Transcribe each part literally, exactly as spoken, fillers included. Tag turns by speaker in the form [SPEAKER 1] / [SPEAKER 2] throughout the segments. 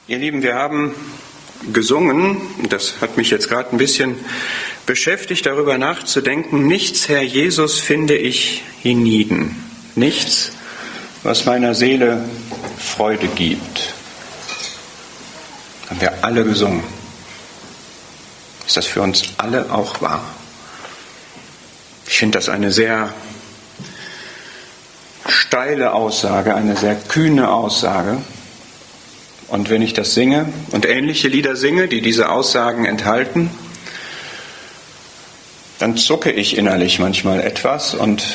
[SPEAKER 1] Ihr Lieben, wir haben gesungen, das hat mich jetzt gerade ein bisschen beschäftigt, darüber nachzudenken, nichts, Herr Jesus, finde ich hienieden, nichts, was meiner Seele Freude gibt. Haben wir alle gesungen. Ist das für uns alle auch wahr? Ich finde das eine sehr steile Aussage, eine sehr kühne Aussage. Und wenn ich das singe und ähnliche Lieder singe, die diese Aussagen enthalten, dann zucke ich innerlich manchmal etwas und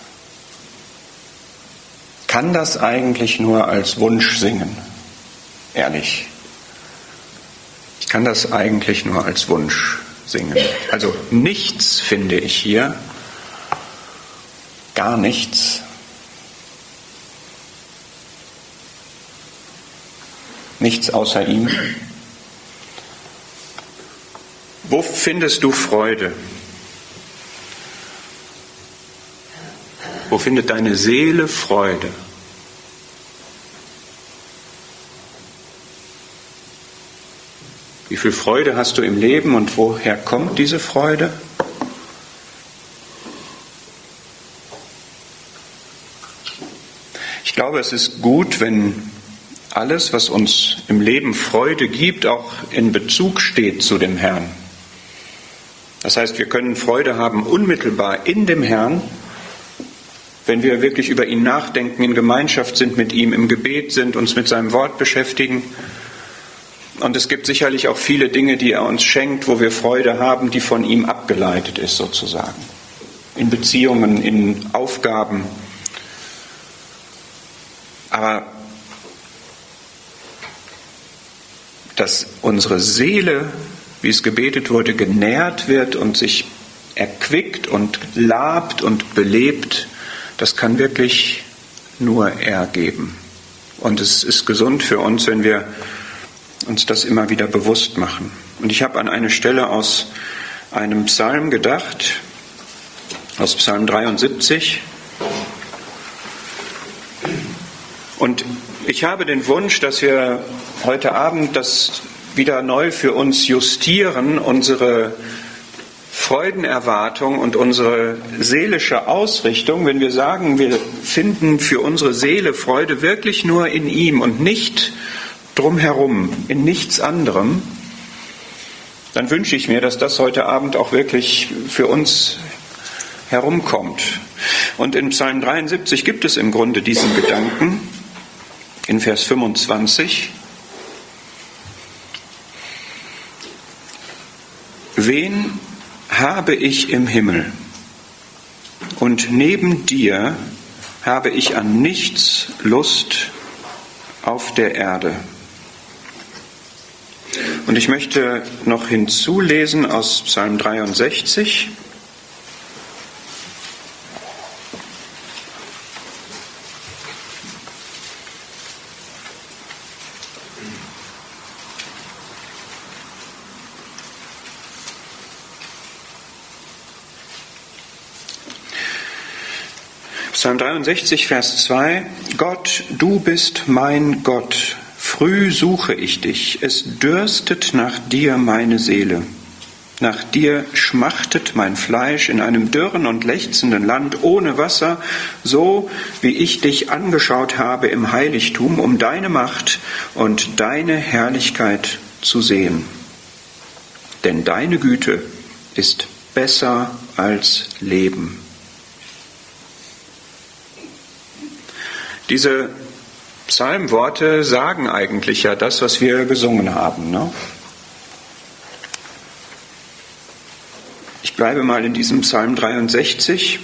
[SPEAKER 1] kann das eigentlich nur als Wunsch singen, ehrlich. Ich kann das eigentlich nur als Wunsch singen. Also nichts finde ich hier, gar nichts. Nichts außer ihm. Wo findest du Freude? Wo findet deine Seele Freude? Wie viel Freude hast du im Leben und woher kommt diese Freude? Ich glaube, es ist gut, wenn alles, was uns im Leben Freude gibt, auch in Bezug steht zu dem Herrn. Das heißt, wir können Freude haben unmittelbar in dem Herrn, wenn wir wirklich über ihn nachdenken, in Gemeinschaft sind mit ihm, im Gebet sind, uns mit seinem Wort beschäftigen. Und es gibt sicherlich auch viele Dinge, die er uns schenkt, wo wir Freude haben, die von ihm abgeleitet ist sozusagen. In Beziehungen, in Aufgaben. Aber dass unsere Seele, wie es gebetet wurde, genährt wird und sich erquickt und labt und belebt, das kann wirklich nur er geben. Und es ist gesund für uns, wenn wir uns das immer wieder bewusst machen. Und ich habe an eine Stelle aus einem Psalm gedacht, aus Psalm dreiundsiebzig. Und ich habe den Wunsch, dass wir heute Abend das wieder neu für uns justieren, unsere Freudenerwartung und unsere seelische Ausrichtung, wenn wir sagen, wir finden für unsere Seele Freude wirklich nur in ihm und nicht drumherum, in nichts anderem, dann wünsche ich mir, dass das heute Abend auch wirklich für uns herumkommt. Und in Psalm dreiundsiebzig gibt es im Grunde diesen Gedanken, in Vers fünfundzwanzig. Wen habe ich im Himmel? Und neben dir habe ich an nichts Lust auf der Erde. Und ich möchte noch hinzulesen aus Psalm dreiundsechzig. Psalm dreiundsechzig, Vers zwei. Gott, du bist mein Gott. Früh suche ich dich. Es dürstet nach dir meine Seele. Nach dir schmachtet mein Fleisch in einem dürren und lechzenden Land ohne Wasser, so wie ich dich angeschaut habe im Heiligtum, um deine Macht und deine Herrlichkeit zu sehen. Denn deine Güte ist besser als Leben. Diese Psalmworte sagen eigentlich ja das, was wir gesungen haben. Ne? Ich bleibe mal in diesem Psalm dreiundsechzig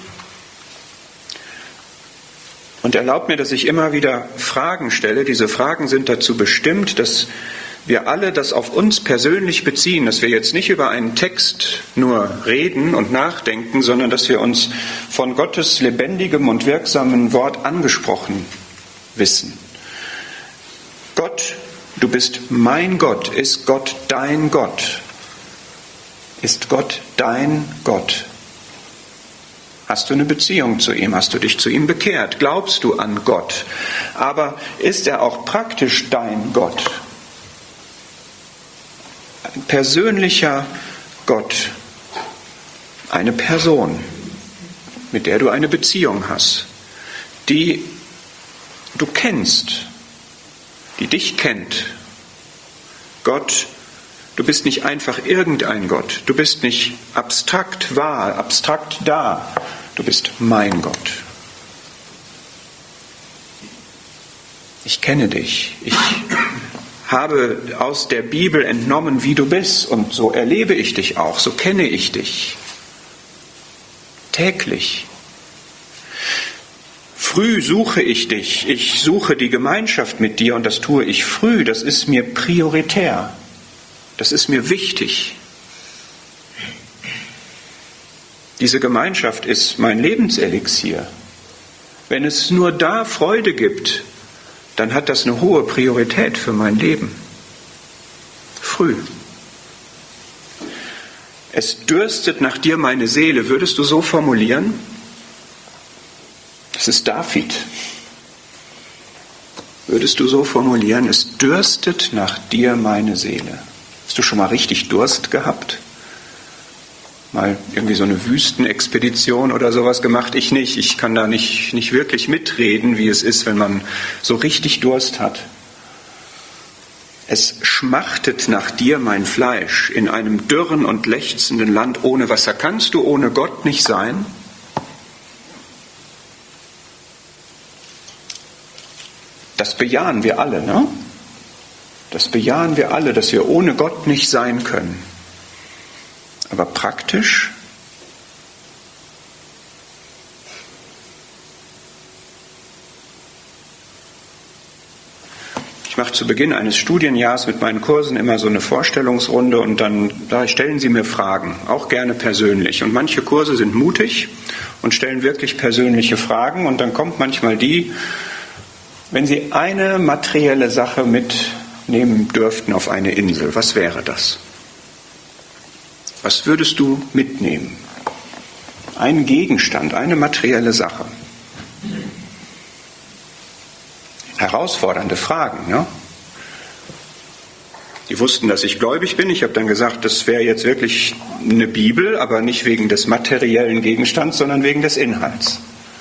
[SPEAKER 1] und erlaubt mir, dass ich immer wieder Fragen stelle. Diese Fragen sind dazu bestimmt, dass wir alle das auf uns persönlich beziehen, dass wir jetzt nicht über einen Text nur reden und nachdenken, sondern dass wir uns von Gottes lebendigem und wirksamen Wort angesprochen wissen. Gott, du bist mein Gott. Ist Gott dein Gott? Ist Gott dein Gott? Hast du eine Beziehung zu ihm? Hast du dich zu ihm bekehrt? Glaubst du an Gott? Aber ist er auch praktisch dein Gott? Ein persönlicher Gott. Eine Person, mit der du eine Beziehung hast, die du kennst, die dich kennt. Gott, du bist nicht einfach irgendein Gott. Du bist nicht abstrakt wahr, abstrakt da. Du bist mein Gott. Ich kenne dich. Ich habe aus der Bibel entnommen, wie du bist. Und so erlebe ich dich auch. So kenne ich dich. Täglich. Früh suche ich dich. Ich suche die Gemeinschaft mit dir und das tue ich früh. Das ist mir prioritär. Das ist mir wichtig. Diese Gemeinschaft ist mein Lebenselixier. Wenn es nur da Freude gibt, dann hat das eine hohe Priorität für mein Leben. Früh. Es dürstet nach dir meine Seele. Würdest du so formulieren? Das ist David. Würdest du so formulieren? Es dürstet nach dir meine Seele. Hast du schon mal richtig Durst gehabt? Mal irgendwie so eine Wüstenexpedition oder sowas gemacht? Ich nicht. Ich kann da nicht, nicht wirklich mitreden, wie es ist, wenn man so richtig Durst hat. Es schmachtet nach dir mein Fleisch in einem dürren und lechzenden Land ohne Wasser. Kannst du ohne Gott nicht sein? Das bejahen wir alle, ne? Das bejahen wir alle, dass wir ohne Gott nicht sein können. Aber praktisch? Ich mache zu Beginn eines Studienjahres mit meinen Kursen immer so eine Vorstellungsrunde und dann da stellen sie mir Fragen, auch gerne persönlich. Und manche Kurse sind mutig und stellen wirklich persönliche Fragen und dann kommt manchmal die, wenn Sie eine materielle Sache mitnehmen dürften auf eine Insel, was wäre das? Was würdest du mitnehmen? Ein Gegenstand, eine materielle Sache. Herausfordernde Fragen, ne? Die wussten, dass ich gläubig bin. Ich habe dann gesagt, das wäre jetzt wirklich eine Bibel, aber nicht wegen des materiellen Gegenstands, sondern wegen des Inhalts.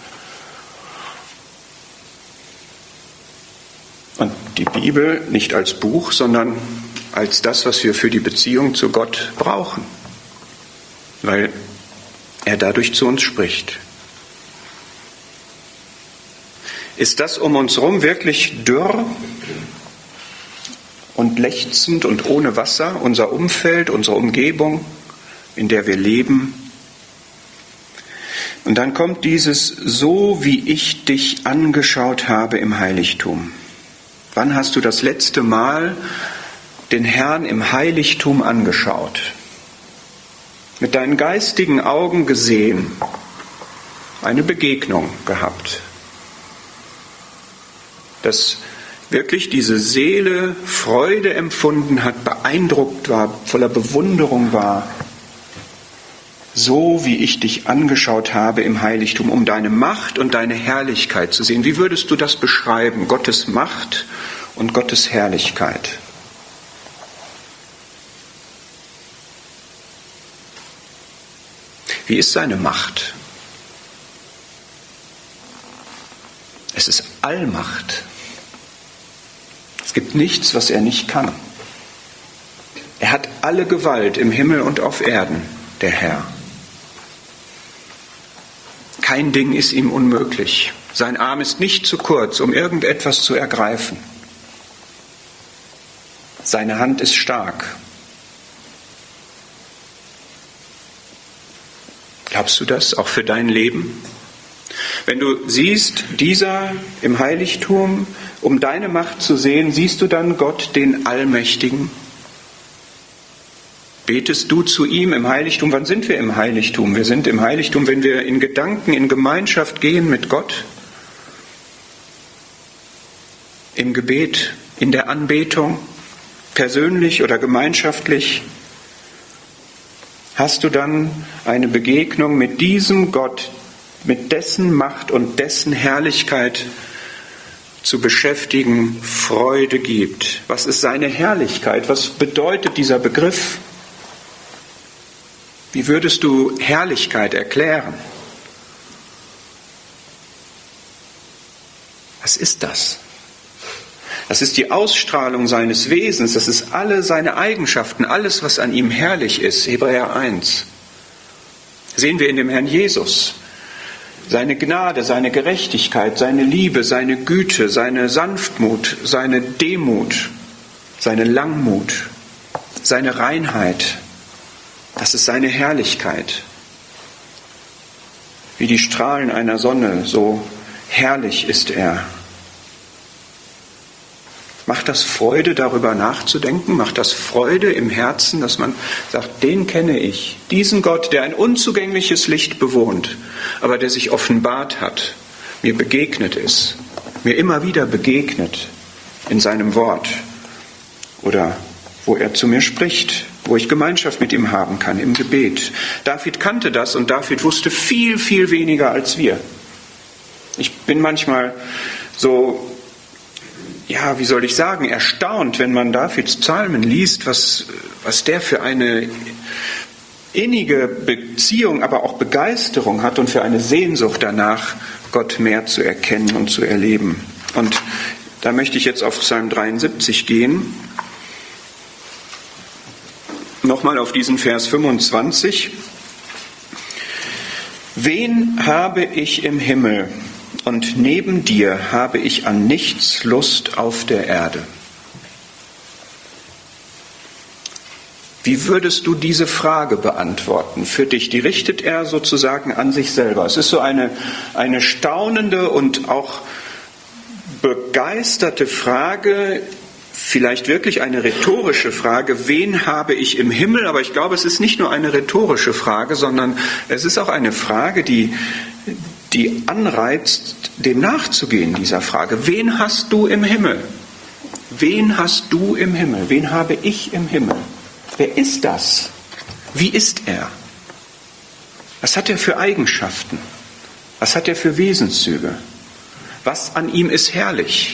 [SPEAKER 1] Und die Bibel nicht als Buch, sondern als das, was wir für die Beziehung zu Gott brauchen, weil er dadurch zu uns spricht. Ist das um uns herum wirklich dürr und lechzend und ohne Wasser, unser Umfeld, unsere Umgebung, in der wir leben? Und dann kommt dieses, so wie ich dich angeschaut habe im Heiligtum. Wann hast du das letzte Mal den Herrn im Heiligtum angeschaut? Mit deinen geistigen Augen gesehen, eine Begegnung gehabt, dass wirklich diese Seele Freude empfunden hat, beeindruckt war, voller Bewunderung war, so wie ich dich angeschaut habe im Heiligtum, um deine Macht und deine Herrlichkeit zu sehen. Wie würdest du das beschreiben? Gottes Macht und Gottes Herrlichkeit. Wie ist seine Macht? Es ist Allmacht. Es gibt nichts, was er nicht kann. Er hat alle Gewalt im Himmel und auf Erden, der Herr. Kein Ding ist ihm unmöglich. Sein Arm ist nicht zu kurz, um irgendetwas zu ergreifen. Seine Hand ist stark. Glaubst du das auch für dein Leben? Wenn du siehst, dieser im Heiligtum, um deine Macht zu sehen, siehst du dann Gott, den Allmächtigen? Betest du zu ihm im Heiligtum? Wann sind wir im Heiligtum? Wir sind im Heiligtum, wenn wir in Gedanken, in Gemeinschaft gehen mit Gott. Im Gebet, in der Anbetung, persönlich oder gemeinschaftlich. Hast du dann eine Begegnung mit diesem Gott, mit dessen Macht und dessen Herrlichkeit, zu beschäftigen, Freude gibt. Was ist seine Herrlichkeit? Was bedeutet dieser Begriff? Wie würdest du Herrlichkeit erklären? Was ist das? Das ist die Ausstrahlung seines Wesens, das ist alle seine Eigenschaften, alles, was an ihm herrlich ist. Hebräer eins. Sehen wir in dem Herrn Jesus. Seine Gnade, seine Gerechtigkeit, seine Liebe, seine Güte, seine Sanftmut, seine Demut, seine Langmut, seine Reinheit. Das ist seine Herrlichkeit. Wie die Strahlen einer Sonne, so herrlich ist er. Macht das Freude, darüber nachzudenken? Macht das Freude im Herzen, dass man sagt, den kenne ich. Diesen Gott, der ein unzugängliches Licht bewohnt, aber der sich offenbart hat, mir begegnet ist, mir immer wieder begegnet in seinem Wort oder wo er zu mir spricht, wo ich Gemeinschaft mit ihm haben kann, im Gebet. David kannte das und David wusste viel, viel weniger als wir. Ich bin manchmal so... Ja, wie soll ich sagen, erstaunt, wenn man Davids Psalmen liest, was, was der für eine innige Beziehung, aber auch Begeisterung hat und für eine Sehnsucht danach, Gott mehr zu erkennen und zu erleben. Und da möchte ich jetzt auf Psalm dreiundsiebzig gehen. Nochmal auf diesen Vers fünfundzwanzig. Wen habe ich im Himmel? Und neben dir habe ich an nichts Lust auf der Erde. Wie würdest du diese Frage beantworten für dich? Die richtet er sozusagen an sich selber. Es ist so eine, eine staunende und auch begeisterte Frage, vielleicht wirklich eine rhetorische Frage. Wen habe ich im Himmel? Aber ich glaube, es ist nicht nur eine rhetorische Frage, sondern es ist auch eine Frage, die... die anreizt, dem nachzugehen, dieser Frage. Wen hast du im Himmel? Wen hast du im Himmel? Wen habe ich im Himmel? Wer ist das? Wie ist er? Was hat er für Eigenschaften? Was hat er für Wesenszüge? Was an ihm ist herrlich?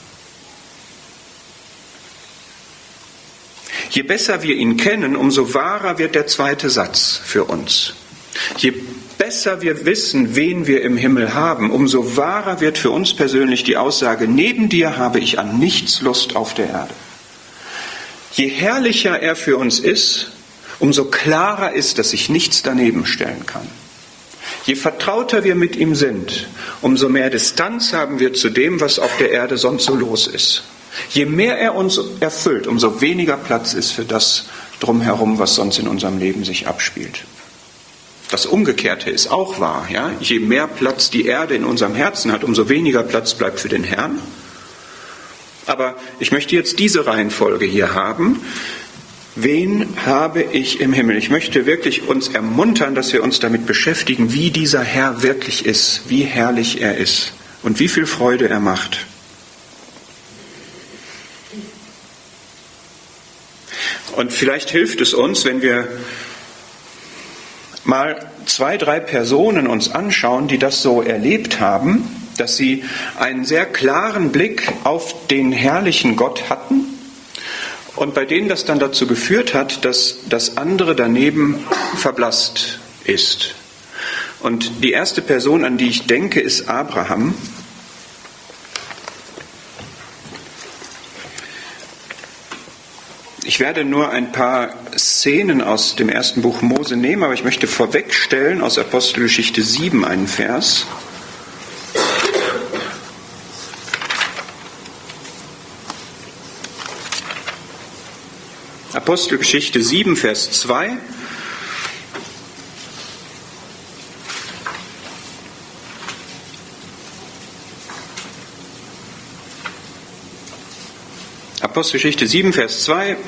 [SPEAKER 1] Je besser wir ihn kennen, umso wahrer wird der zweite Satz für uns. Je besser wir wissen, wen wir im Himmel haben, umso wahrer wird für uns persönlich die Aussage, neben dir habe ich an nichts Lust auf der Erde. Je herrlicher er für uns ist, umso klarer ist, dass sich nichts daneben stellen kann. Je vertrauter wir mit ihm sind, umso mehr Distanz haben wir zu dem, was auf der Erde sonst so los ist. Je mehr er uns erfüllt, umso weniger Platz ist für das Drumherum, was sonst in unserem Leben sich abspielt. Das Umgekehrte ist auch wahr. Ja? Je mehr Platz die Erde in unserem Herzen hat, umso weniger Platz bleibt für den Herrn. Aber ich möchte jetzt diese Reihenfolge hier haben. Wen habe ich im Himmel? Ich möchte wirklich uns ermuntern, dass wir uns damit beschäftigen, wie dieser Herr wirklich ist, wie herrlich er ist und wie viel Freude er macht. Und vielleicht hilft es uns, wenn wir mal zwei, drei Personen uns anschauen, die das so erlebt haben, dass sie einen sehr klaren Blick auf den herrlichen Gott hatten und bei denen das dann dazu geführt hat, dass das andere daneben verblasst ist. Und die erste Person, an die ich denke, ist Abraham. Ich werde nur ein paar Szenen aus dem ersten Buch Mose nehmen, aber ich möchte vorwegstellen aus Apostelgeschichte sieben einen Vers. Apostelgeschichte sieben, Vers zwei. Apostelgeschichte sieben, Vers zwei.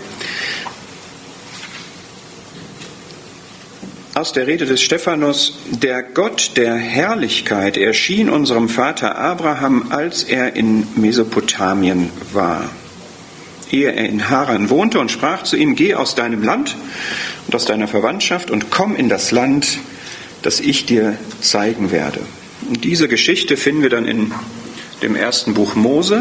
[SPEAKER 1] Aus der Rede des Stephanus: Der Gott der Herrlichkeit erschien unserem Vater Abraham, als er in Mesopotamien war, ehe er in Haran wohnte, und sprach zu ihm: Geh aus deinem Land und aus deiner Verwandtschaft und komm in das Land, das ich dir zeigen werde. Und diese Geschichte finden wir dann in dem ersten Buch Mose.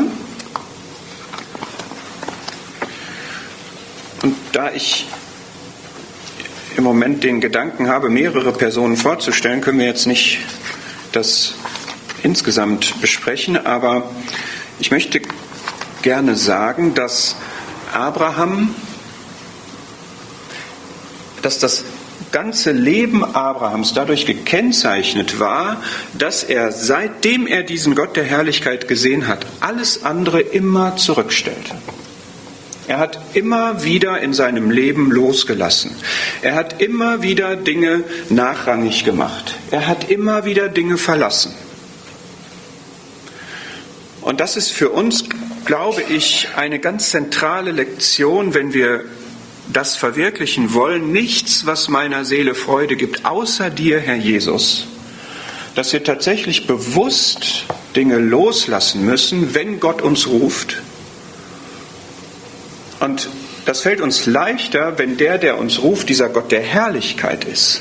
[SPEAKER 1] Und da ich im Moment den Gedanken habe, mehrere Personen vorzustellen, können wir jetzt nicht das insgesamt besprechen, aber ich möchte gerne sagen, dass Abraham, dass das ganze Leben Abrahams dadurch gekennzeichnet war, dass er, seitdem er diesen Gott der Herrlichkeit gesehen hat, alles andere immer zurückstellte. Er hat immer wieder in seinem Leben losgelassen. Er hat immer wieder Dinge nachrangig gemacht. Er hat immer wieder Dinge verlassen. Und das ist für uns, glaube ich, eine ganz zentrale Lektion, wenn wir das verwirklichen wollen. Nichts, was meiner Seele Freude gibt, außer dir, Herr Jesus. Dass wir tatsächlich bewusst Dinge loslassen müssen, wenn Gott uns ruft. Und das fällt uns leichter, wenn der, der uns ruft, dieser Gott der Herrlichkeit ist.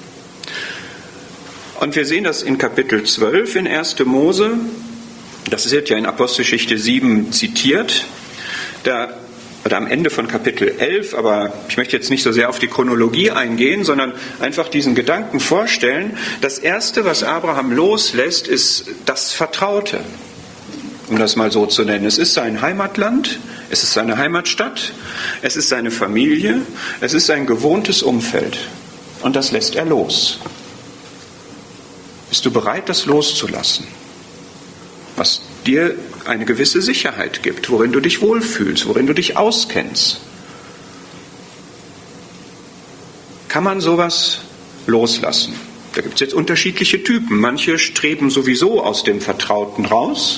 [SPEAKER 1] Und wir sehen das in Kapitel zwölf in erster Mose. Das wird ja in Apostelgeschichte sieben zitiert. Da, oder am Ende von Kapitel elf, aber ich möchte jetzt nicht so sehr auf die Chronologie eingehen, sondern einfach diesen Gedanken vorstellen. Das Erste, was Abraham loslässt, ist das Vertraute, um das mal so zu nennen. Es ist sein Heimatland, es ist seine Heimatstadt, es ist seine Familie, es ist sein gewohntes Umfeld. Und das lässt er los. Bist du bereit, das loszulassen? Was dir eine gewisse Sicherheit gibt, worin du dich wohlfühlst, worin du dich auskennst. Kann man sowas loslassen? Da gibt es jetzt unterschiedliche Typen. Manche streben sowieso aus dem Vertrauten raus.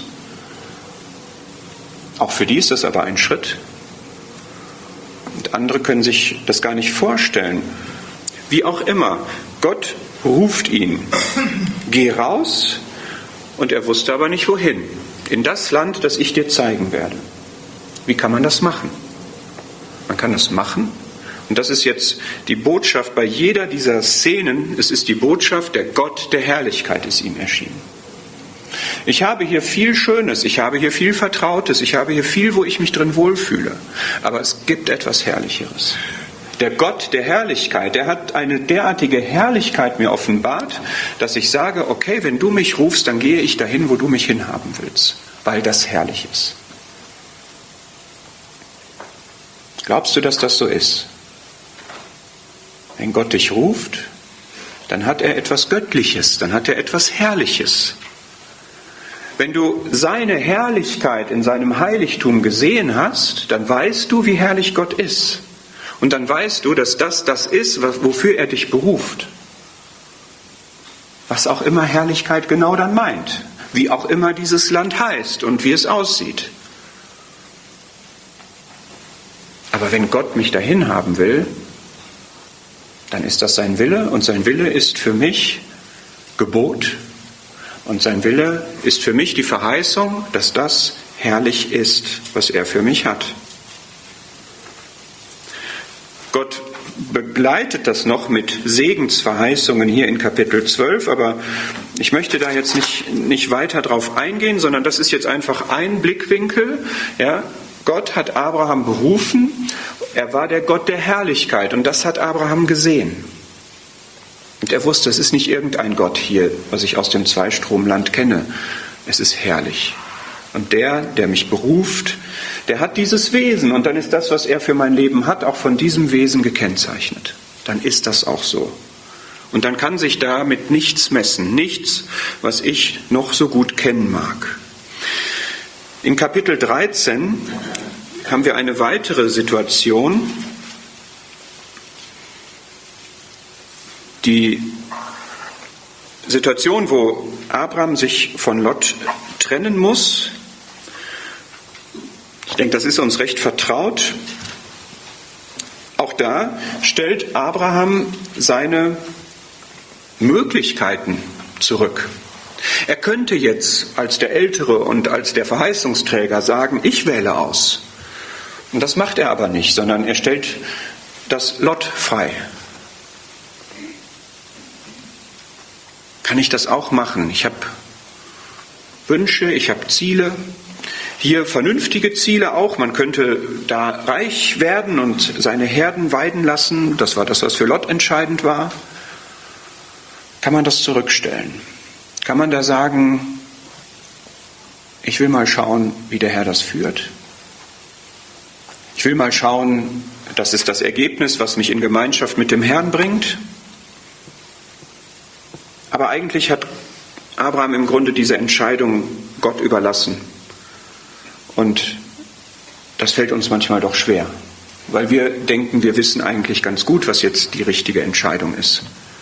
[SPEAKER 1] Auch für die ist das aber ein Schritt. Und andere können sich das gar nicht vorstellen. Wie auch immer, Gott ruft ihn. Geh raus. Und er wusste aber nicht wohin. In das Land, das ich dir zeigen werde. Wie kann man das machen? Man kann das machen. Und das ist jetzt die Botschaft bei jeder dieser Szenen. Es ist die Botschaft, der Gott der Herrlichkeit ist ihm erschienen. Ich habe hier viel Schönes, ich habe hier viel Vertrautes, ich habe hier viel, wo ich mich drin wohlfühle. Aber es gibt etwas Herrlicheres. Der Gott der Herrlichkeit, der hat eine derartige Herrlichkeit mir offenbart, dass ich sage, okay, wenn du mich rufst, dann gehe ich dahin, wo du mich hinhaben willst, weil das herrlich ist. Glaubst du, dass das so ist? Wenn Gott dich ruft, dann hat er etwas Göttliches, dann hat er etwas Herrliches. Wenn du seine Herrlichkeit in seinem Heiligtum gesehen hast, dann weißt du, wie herrlich Gott ist. Und dann weißt du, dass das das ist, wofür er dich beruft. Was auch immer Herrlichkeit genau dann meint. Wie auch immer dieses Land heißt und wie es aussieht. Aber wenn Gott mich dahin haben will, dann ist das sein Wille. Und sein Wille ist für mich Gebot. Und sein Wille ist für mich die Verheißung, dass das herrlich ist, was er für mich hat. Gott begleitet das noch mit Segensverheißungen hier in Kapitel zwölf, aber ich möchte da jetzt nicht, nicht weiter drauf eingehen, sondern das ist jetzt einfach ein Blickwinkel. Ja, Gott hat Abraham berufen, er war der Gott der Herrlichkeit und das hat Abraham gesehen. Und er wusste, es ist nicht irgendein Gott hier, was ich aus dem Zweistromland kenne, es ist herrlich. Und der, der mich beruft, der hat dieses Wesen und dann ist das, was er für mein Leben hat, auch von diesem Wesen gekennzeichnet. Dann ist das auch so. Und dann kann sich damit nichts messen, nichts, was ich noch so gut kennen mag. In Kapitel dreizehn haben wir eine weitere Situation, die Situation, wo Abraham sich von Lot trennen muss. Ich denke, das ist uns recht vertraut. Auch da stellt Abraham seine Möglichkeiten zurück. Er könnte jetzt als der Ältere und als der Verheißungsträger sagen, ich wähle aus. Und das macht er aber nicht, sondern er stellt das Lot frei. Kann ich das auch machen? Ich habe Wünsche, ich habe Ziele. Hier vernünftige Ziele auch. Man könnte da reich werden und seine Herden weiden lassen. Das war das, was für Lot entscheidend war. Kann man das zurückstellen? Kann man da sagen, ich will mal schauen, wie der Herr das führt? Ich will mal schauen, das ist das Ergebnis, was mich in Gemeinschaft mit dem Herrn bringt. Aber eigentlich hat Abraham im Grunde diese Entscheidung Gott überlassen. Und das fällt uns manchmal doch schwer, weil wir denken, wir wissen eigentlich ganz gut, was jetzt die richtige Entscheidung ist.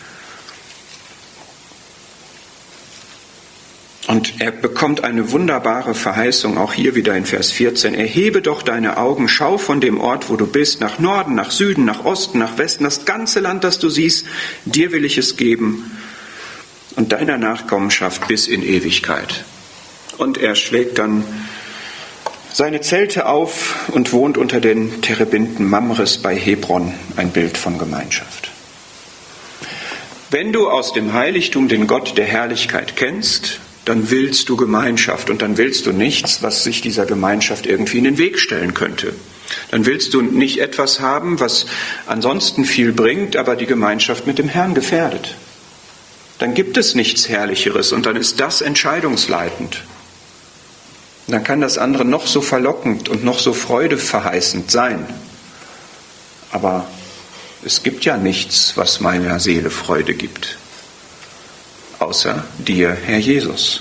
[SPEAKER 1] Und er bekommt eine wunderbare Verheißung, auch hier wieder in Vers vierzehn. Erhebe doch deine Augen, schau von dem Ort, wo du bist, nach Norden, nach Süden, nach Osten, nach Westen, das ganze Land, das du siehst, dir will ich es geben und deiner Nachkommenschaft bis in Ewigkeit. Und er schlägt dann seine Zelte auf und wohnt unter den Terebinten Mamres bei Hebron, ein Bild von Gemeinschaft. Wenn du aus dem Heiligtum den Gott der Herrlichkeit kennst, dann willst du Gemeinschaft und dann willst du nichts, was sich dieser Gemeinschaft irgendwie in den Weg stellen könnte. Dann willst du nicht etwas haben, was ansonsten viel bringt, aber die Gemeinschaft mit dem Herrn gefährdet. Dann gibt es nichts Herrlicheres und dann ist das entscheidungsleitend. Und dann kann das andere noch so verlockend und noch so freudeverheißend sein. Aber es gibt ja nichts, was meiner Seele Freude gibt, außer dir, Herr Jesus.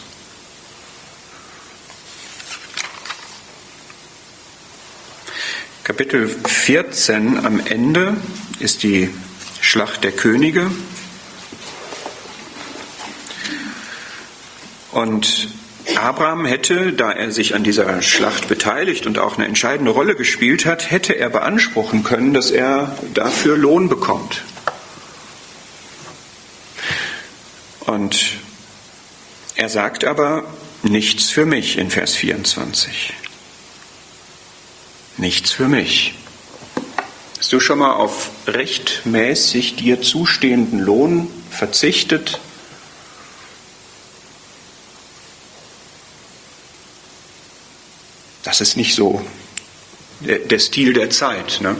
[SPEAKER 1] Kapitel vierzehn am Ende ist die Schlacht der Könige. Und Abraham hätte, da er sich an dieser Schlacht beteiligt und auch eine entscheidende Rolle gespielt hat, hätte er beanspruchen können, dass er dafür Lohn bekommt. Und er sagt aber, nichts für mich in Vers vierundzwanzig. Nichts für mich. Hast du schon mal auf rechtmäßig dir zustehenden Lohn verzichtet? Das ist nicht so der, der Stil der Zeit, ne?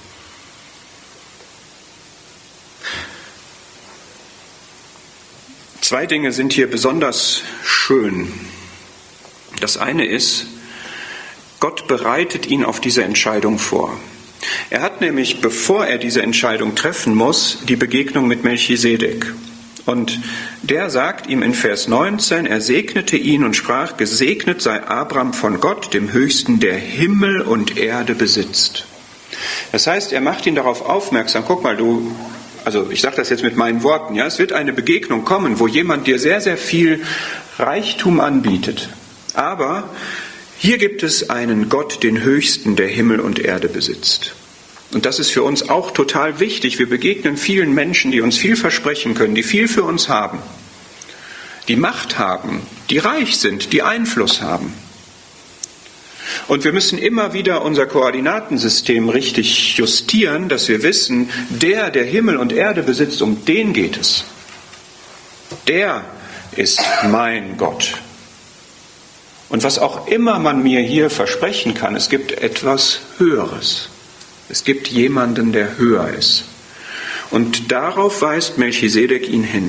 [SPEAKER 1] Zwei Dinge sind hier besonders schön. Das eine ist, Gott bereitet ihn auf diese Entscheidung vor. Er hat nämlich, bevor er diese Entscheidung treffen muss, die Begegnung mit Melchisedek. Und der sagt ihm in Vers neunzehn, er segnete ihn und sprach, gesegnet sei Abraham von Gott, dem Höchsten, der Himmel und Erde besitzt. Das heißt, er macht ihn darauf aufmerksam, guck mal, du, also ich sage das jetzt mit meinen Worten, ja, es wird eine Begegnung kommen, wo jemand dir sehr, sehr viel Reichtum anbietet. Aber hier gibt es einen Gott, den Höchsten, der Himmel und Erde besitzt. Und das ist für uns auch total wichtig. Wir begegnen vielen Menschen, die uns viel versprechen können, die viel für uns haben, die Macht haben, die reich sind, die Einfluss haben. Und wir müssen immer wieder unser Koordinatensystem richtig justieren, dass wir wissen, der, der Himmel und Erde besitzt, um den geht es. Der ist mein Gott. Und was auch immer man mir hier versprechen kann, es gibt etwas Höheres. Es gibt jemanden, der höher ist. Und darauf weist Melchisedek ihn hin.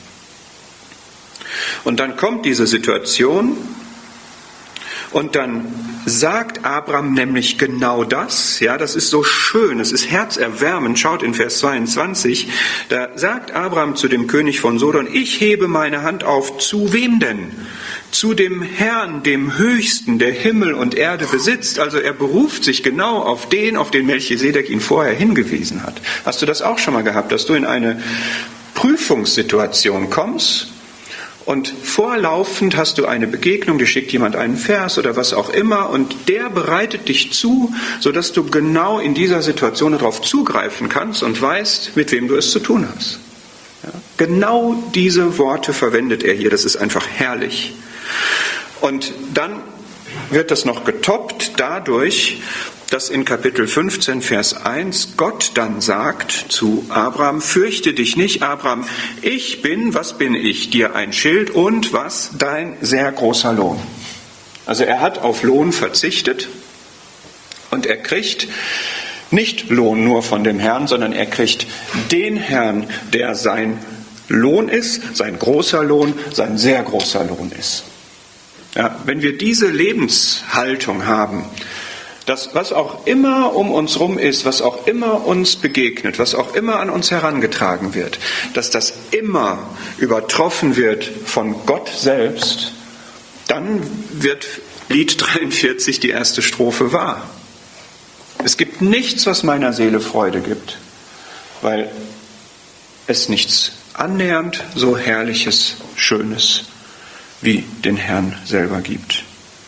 [SPEAKER 1] Und dann kommt diese Situation und dann sagt Abraham nämlich genau das. Ja, das ist so schön, es ist herzerwärmend. Schaut in Vers zweiundzwanzig, da sagt Abraham zu dem König von Sodom, ich hebe meine Hand auf, zu wem denn? Zu dem Herrn, dem Höchsten, der Himmel und Erde besitzt. Also er beruft sich genau auf den, auf den Melchisedek ihn vorher hingewiesen hat. Hast du das auch schon mal gehabt, dass du in eine Prüfungssituation kommst und vorlaufend hast du eine Begegnung, dir schickt jemand einen Vers oder was auch immer und der bereitet dich zu, sodass du genau in dieser Situation darauf zugreifen kannst und weißt, mit wem du es zu tun hast. Ja, genau diese Worte verwendet er hier, das ist einfach herrlich. Und dann wird das noch getoppt dadurch, dass in Kapitel fünfzehn, Vers eins Gott dann sagt zu Abraham, fürchte dich nicht, Abraham, ich bin, was bin ich, dir ein Schild und was, dein sehr großer Lohn. Also er hat auf Lohn verzichtet und er kriegt nicht Lohn nur von dem Herrn, sondern er kriegt den Herrn, der sein Lohn ist, sein großer Lohn, sein sehr großer Lohn ist. Ja, wenn wir diese Lebenshaltung haben, dass was auch immer um uns rum ist, was auch immer uns begegnet, was auch immer an uns herangetragen wird, dass das immer übertroffen wird von Gott selbst, dann wird Lied dreiundvierzig, die erste Strophe, wahr. Es gibt nichts, was meiner Seele Freude gibt, weil es nichts annähernd so Herrliches, Schönes wie den Herrn selber gibt.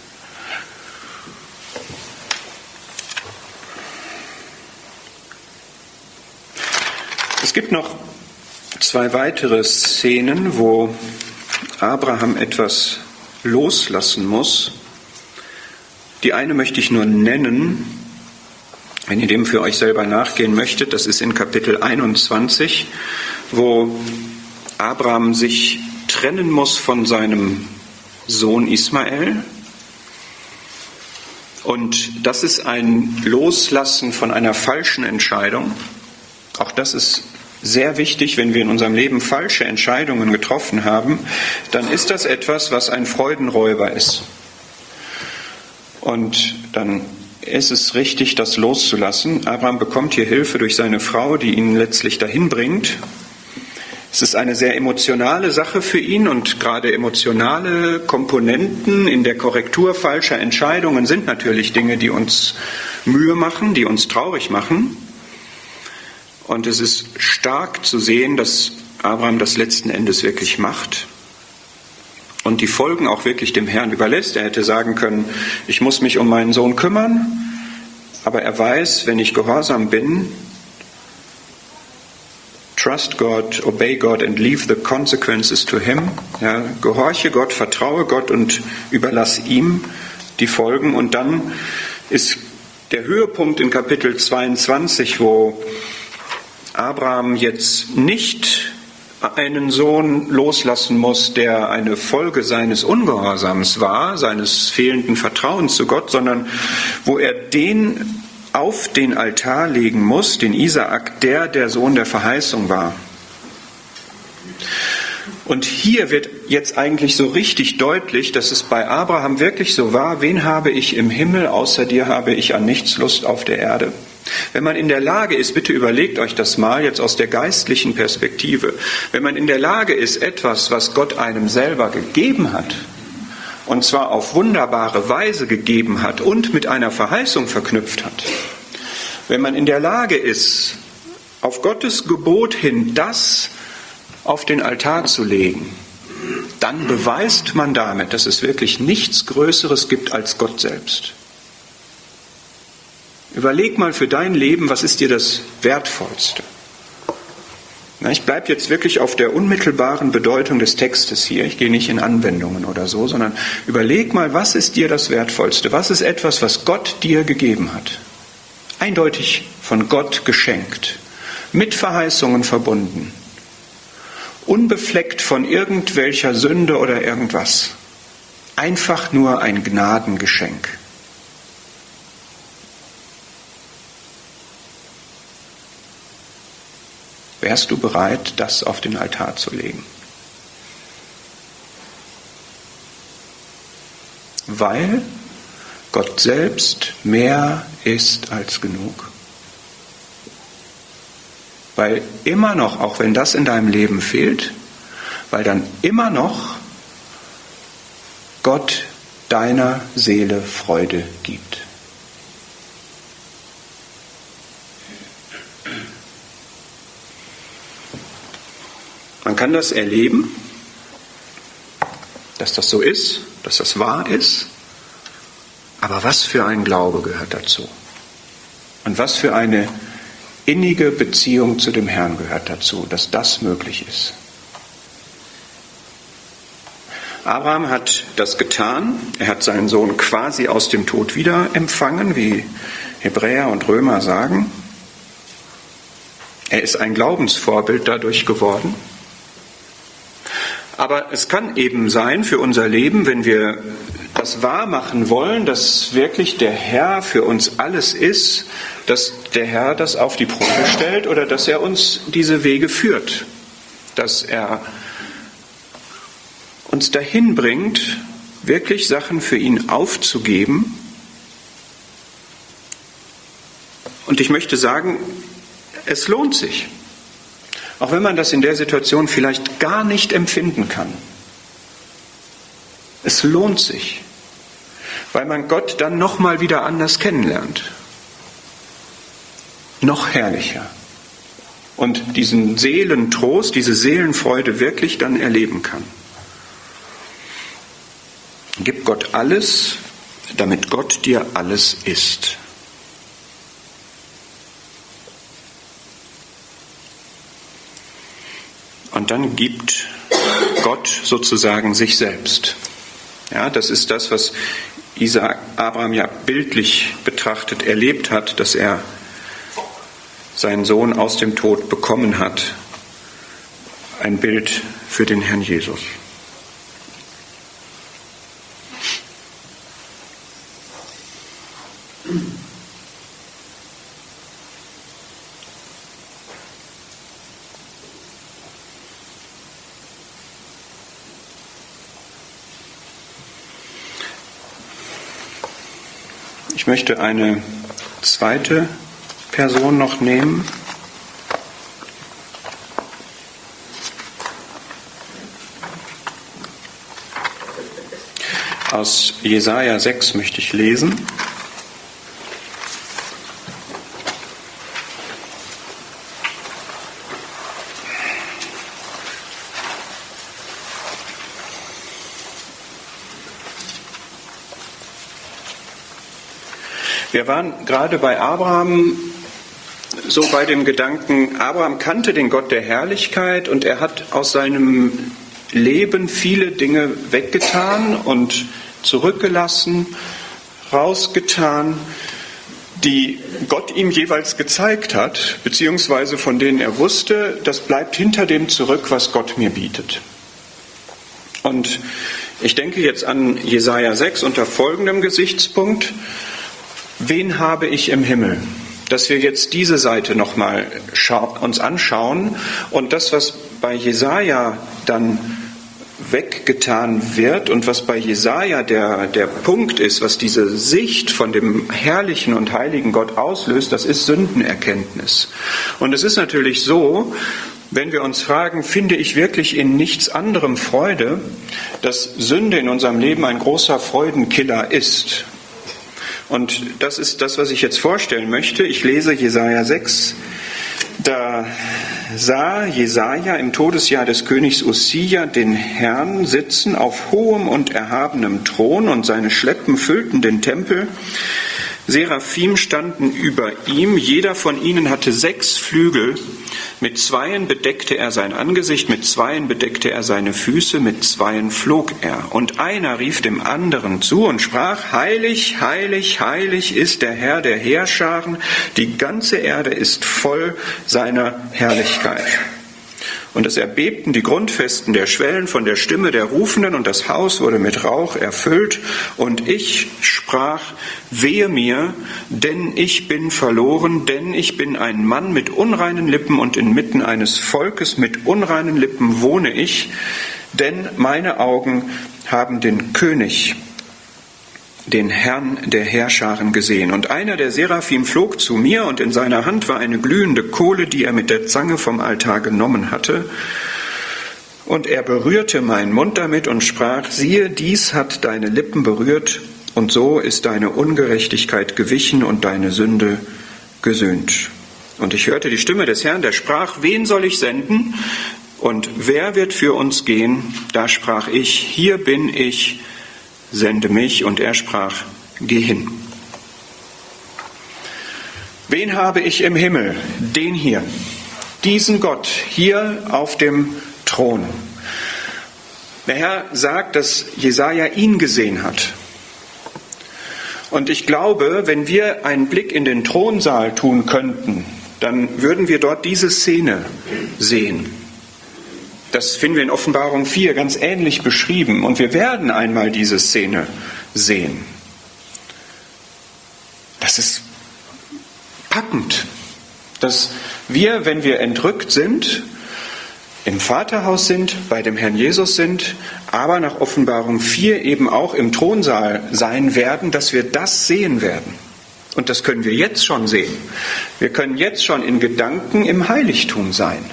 [SPEAKER 1] Es gibt noch zwei weitere Szenen, wo Abraham etwas loslassen muss. Die eine möchte ich nur nennen, wenn ihr dem für euch selber nachgehen möchtet. Das ist in Kapitel einundzwanzig, wo Abraham sich trennen muss von seinem Sohn Ismael. Und das ist ein Loslassen von einer falschen Entscheidung. Auch das ist sehr wichtig, wenn wir in unserem Leben falsche Entscheidungen getroffen haben, dann ist das etwas, was ein Freudenräuber ist. Und dann ist es richtig, das loszulassen. Abraham bekommt hier Hilfe durch seine Frau, die ihn letztlich dahin bringt. Es ist eine sehr emotionale Sache für ihn und gerade emotionale Komponenten in der Korrektur falscher Entscheidungen sind natürlich Dinge, die uns Mühe machen, die uns traurig machen. Und es ist stark zu sehen, dass Abraham das letzten Endes wirklich macht und die Folgen auch wirklich dem Herrn überlässt. Er hätte sagen können, ich muss mich um meinen Sohn kümmern, aber er weiß, wenn ich gehorsam bin, trust God, obey God and leave the consequences to him. Ja, gehorche Gott, vertraue Gott und überlass ihm die Folgen. Und dann ist der Höhepunkt in Kapitel zweiundzwanzig, wo Abraham jetzt nicht einen Sohn loslassen muss, der eine Folge seines Ungehorsams war, seines fehlenden Vertrauens zu Gott, sondern wo er den auf den Altar legen muss, den Isaak, der der Sohn der Verheißung war. Und hier wird jetzt eigentlich so richtig deutlich, dass es bei Abraham wirklich so war, wen habe ich im Himmel, außer dir habe ich an nichts Lust auf der Erde. Wenn man in der Lage ist, bitte überlegt euch das mal jetzt aus der geistlichen Perspektive, wenn man in der Lage ist, etwas, was Gott einem selber gegeben hat, und zwar auf wunderbare Weise gegeben hat und mit einer Verheißung verknüpft hat, wenn man in der Lage ist, auf Gottes Gebot hin das auf den Altar zu legen, dann beweist man damit, dass es wirklich nichts Größeres gibt als Gott selbst. Überleg mal für dein Leben, was ist dir das Wertvollste? Na, ich bleibe jetzt wirklich auf der unmittelbaren Bedeutung des Textes hier. Ich gehe nicht in Anwendungen oder so, sondern überleg mal, was ist dir das Wertvollste? Was ist etwas, was Gott dir gegeben hat? Eindeutig von Gott geschenkt, mit Verheißungen verbunden, unbefleckt von irgendwelcher Sünde oder irgendwas. Einfach nur ein Gnadengeschenk. Wärst du bereit, das auf den Altar zu legen? Weil Gott selbst mehr ist als genug. Weil immer noch, auch wenn das in deinem Leben fehlt, weil dann immer noch Gott deiner Seele Freude gibt. Man kann das erleben, dass das so ist, dass das wahr ist. Aber was für ein Glaube gehört dazu? Und was für eine innige Beziehung zu dem Herrn gehört dazu, dass das möglich ist? Abraham hat das getan. Er hat seinen Sohn quasi aus dem Tod wieder empfangen, wie Hebräer und Römer sagen. Er ist ein Glaubensvorbild dadurch geworden. Aber es kann eben sein für unser Leben, wenn wir das wahrmachen wollen, dass wirklich der Herr für uns alles ist, dass der Herr das auf die Probe stellt oder dass er uns diese Wege führt, dass er uns dahin bringt, wirklich Sachen für ihn aufzugeben. Und ich möchte sagen, es lohnt sich. Auch wenn man das in der Situation vielleicht gar nicht empfinden kann. Es lohnt sich, weil man Gott dann nochmal wieder anders kennenlernt. Noch herrlicher. Und diesen Seelentrost, diese Seelenfreude wirklich dann erleben kann. Gib Gott alles, damit Gott dir alles ist. Und dann gibt Gott sozusagen sich selbst. Ja, das ist das, was Isaak, Abraham ja bildlich betrachtet erlebt hat, dass er seinen Sohn aus dem Tod bekommen hat. Ein Bild für den Herrn Jesus. Ich möchte eine zweite Person noch nehmen. Aus Jesaja sechs möchte ich lesen. Wir waren gerade bei Abraham so bei dem Gedanken, Abraham kannte den Gott der Herrlichkeit und er hat aus seinem Leben viele Dinge weggetan und zurückgelassen, rausgetan, die Gott ihm jeweils gezeigt hat, beziehungsweise von denen er wusste, das bleibt hinter dem zurück, was Gott mir bietet. Und ich denke jetzt an Jesaja sechs unter folgendem Gesichtspunkt. Wen habe ich im Himmel? Dass wir jetzt diese Seite nochmal uns anschauen und das, was bei Jesaja dann weggetan wird und was bei Jesaja der, der Punkt ist, was diese Sicht von dem herrlichen und heiligen Gott auslöst, das ist Sündenerkenntnis. Und es ist natürlich so, wenn wir uns fragen, finde ich wirklich in nichts anderem Freude, dass Sünde in unserem Leben ein großer Freudenkiller ist. Und das ist das, was ich jetzt vorstellen möchte. Ich lese Jesaja sechs. Da sah Jesaja im Todesjahr des Königs Ussia den Herrn sitzen auf hohem und erhabenem Thron und seine Schleppen füllten den Tempel. Seraphim standen über ihm, jeder von ihnen hatte sechs Flügel. Mit zweien bedeckte er sein Angesicht, mit zweien bedeckte er seine Füße, mit zweien flog er. Und einer rief dem anderen zu und sprach, heilig, heilig, heilig ist der Herr der Heerscharen, die ganze Erde ist voll seiner Herrlichkeit. Und es erbebten die Grundfesten der Schwellen von der Stimme der Rufenden und das Haus wurde mit Rauch erfüllt. Und ich sprach, wehe mir, denn ich bin verloren, denn ich bin ein Mann mit unreinen Lippen und inmitten eines Volkes mit unreinen Lippen wohne ich, denn meine Augen haben den König, den Herrn der Heerscharen gesehen. Und einer der Seraphim flog zu mir und in seiner Hand war eine glühende Kohle, die er mit der Zange vom Altar genommen hatte. Und er berührte meinen Mund damit und sprach, siehe, dies hat deine Lippen berührt und so ist deine Ungerechtigkeit gewichen und deine Sünde gesühnt. Und ich hörte die Stimme des Herrn, der sprach, wen soll ich senden und wer wird für uns gehen? Da sprach ich, hier bin ich, sende mich. Und er sprach, geh hin. Wen habe ich im Himmel? Den hier. Diesen Gott hier auf dem Thron. Der Herr sagt, dass Jesaja ihn gesehen hat. Und ich glaube, wenn wir einen Blick in den Thronsaal tun könnten, dann würden wir dort diese Szene sehen. Das finden wir in Offenbarung vier ganz ähnlich beschrieben. Und wir werden einmal diese Szene sehen. Das ist packend, dass wir, wenn wir entrückt sind, im Vaterhaus sind, bei dem Herrn Jesus sind, aber nach Offenbarung vier eben auch im Thronsaal sein werden, dass wir das sehen werden. Und das können wir jetzt schon sehen. Wir können jetzt schon in Gedanken im Heiligtum sein.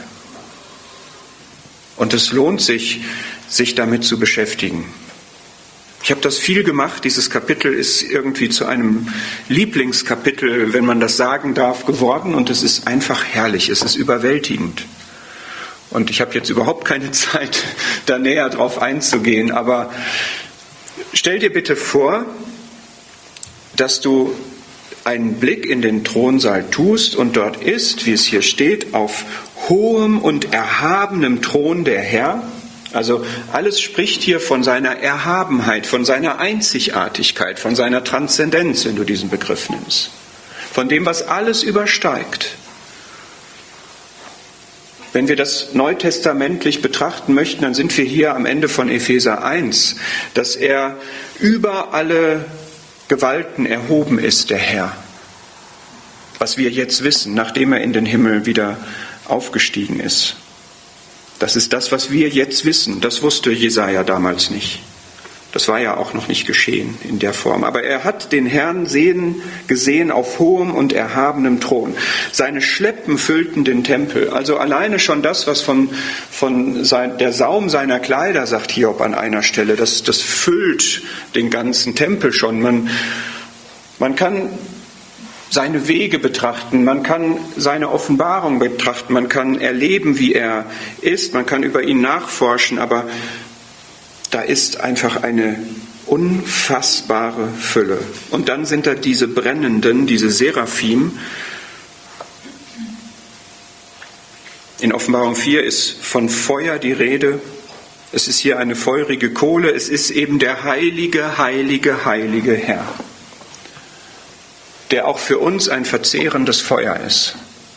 [SPEAKER 1] Und es lohnt sich, sich damit zu beschäftigen. Ich habe das viel gemacht. Dieses Kapitel ist irgendwie zu einem Lieblingskapitel, wenn man das sagen darf, geworden. Und es ist einfach herrlich. Es ist überwältigend. Und ich habe jetzt überhaupt keine Zeit, da näher drauf einzugehen. Aber stell dir bitte vor, dass du einen Blick in den Thronsaal tust und dort ist, wie es hier steht, auf hohem und erhabenem Thron der Herr. Also alles spricht hier von seiner Erhabenheit, von seiner Einzigartigkeit, von seiner Transzendenz, wenn du diesen Begriff nimmst. Von dem, was alles übersteigt. Wenn wir das neutestamentlich betrachten möchten, dann sind wir hier am Ende von Epheser eins, dass er über alle Gewalten erhoben ist, der Herr. Was wir jetzt wissen, nachdem er in den Himmel wieder aufgestiegen ist. Das ist das, was wir jetzt wissen. Das wusste Jesaja damals nicht. Das war ja auch noch nicht geschehen in der Form. Aber er hat den Herrn sehen, gesehen auf hohem und erhabenem Thron. Seine Schleppen füllten den Tempel. Also alleine schon das, was von, von sein, der Saum seiner Kleider, sagt Hiob an einer Stelle, das, das füllt den ganzen Tempel schon. Man, man kann seine Wege betrachten, man kann seine Offenbarung betrachten, man kann erleben, wie er ist, man kann über ihn nachforschen, aber da ist einfach eine unfassbare Fülle. Und dann sind da diese brennenden, diese Seraphim. In Offenbarung vier ist von Feuer die Rede. Es ist hier eine feurige Kohle. Es ist eben der heilige, heilige, heilige Herr, der auch für uns ein verzehrendes Feuer ist.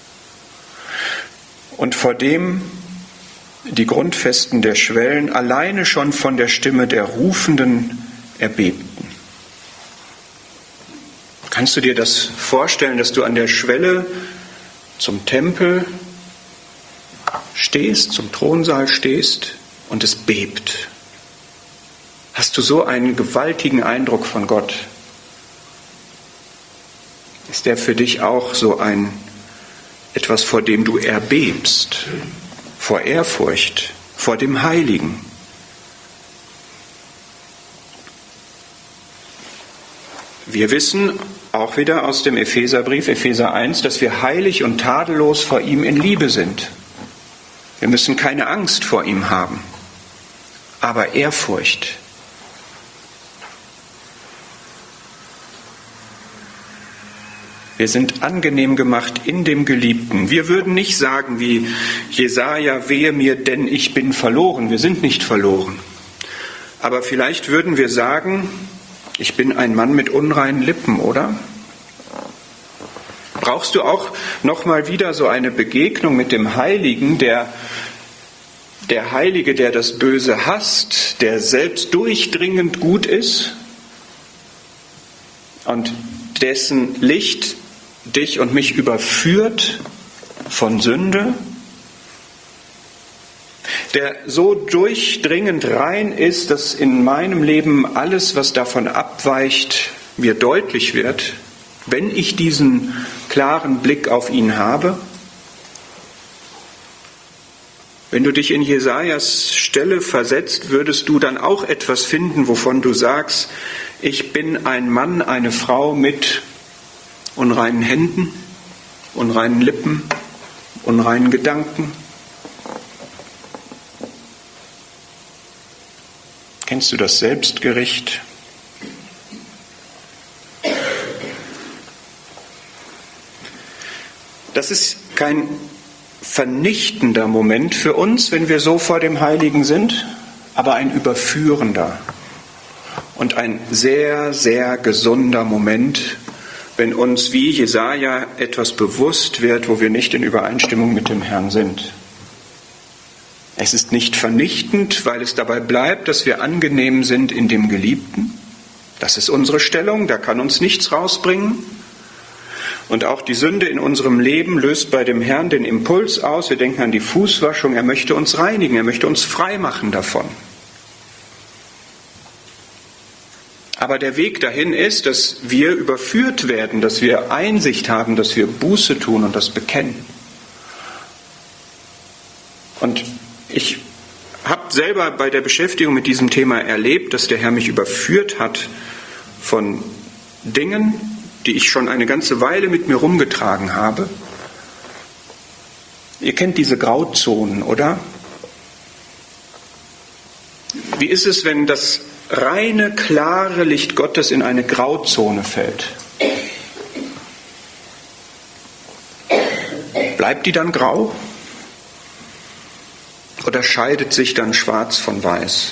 [SPEAKER 1] Und vor dem die Grundfesten der Schwellen alleine schon von der Stimme der Rufenden erbebten. Kannst du dir das vorstellen, dass du an der Schwelle zum Tempel stehst, zum Thronsaal stehst und es bebt? Hast du so einen gewaltigen Eindruck von Gott? Ist der für dich auch so ein etwas, vor dem du erbebst? Vor Ehrfurcht, vor dem Heiligen. Wir wissen auch wieder aus dem Epheserbrief, Epheser eins, dass wir heilig und tadellos vor ihm in Liebe sind. Wir müssen keine Angst vor ihm haben, aber Ehrfurcht. Wir sind angenehm gemacht in dem Geliebten. Wir würden nicht sagen wie Jesaja, wehe mir, denn ich bin verloren. Wir sind nicht verloren. Aber vielleicht würden wir sagen, ich bin ein Mann mit unreinen Lippen, oder? Brauchst du auch noch mal wieder so eine Begegnung mit dem Heiligen, der, der Heilige, der das Böse hasst, der selbst durchdringend gut ist und dessen Licht dich und mich überführt von Sünde, der so durchdringend rein ist, dass in meinem Leben alles, was davon abweicht, mir deutlich wird, wenn ich diesen klaren Blick auf ihn habe. Wenn du dich in Jesajas Stelle versetzt, würdest du dann auch etwas finden, wovon du sagst, ich bin ein Mann, eine Frau mit unreinen Händen, unreinen Lippen, unreinen Gedanken. Kennst du das Selbstgericht? Das ist kein vernichtender Moment für uns, wenn wir so vor dem Heiligen sind, aber ein überführender. und ein sehr, sehr gesunder Moment, wenn uns wie Jesaja etwas bewusst wird, wo wir nicht in Übereinstimmung mit dem Herrn sind. Es ist nicht vernichtend, weil es dabei bleibt, dass wir angenehm sind in dem Geliebten. Das ist unsere Stellung, da kann uns nichts rausbringen. Und auch die Sünde in unserem Leben löst bei dem Herrn den Impuls aus. Wir denken an die Fußwaschung, er möchte uns reinigen, er möchte uns frei machen davon. Aber der Weg dahin ist, dass wir überführt werden, dass wir Einsicht haben, dass wir Buße tun und das bekennen. Und ich habe selber bei der Beschäftigung mit diesem Thema erlebt, dass der Herr mich überführt hat von Dingen, die ich schon eine ganze Weile mit mir rumgetragen habe. Ihr kennt diese Grauzonen, oder? Wie ist es, wenn das reine, klare Licht Gottes in eine Grauzone fällt? Bleibt die dann grau? Oder scheidet sich dann schwarz von weiß?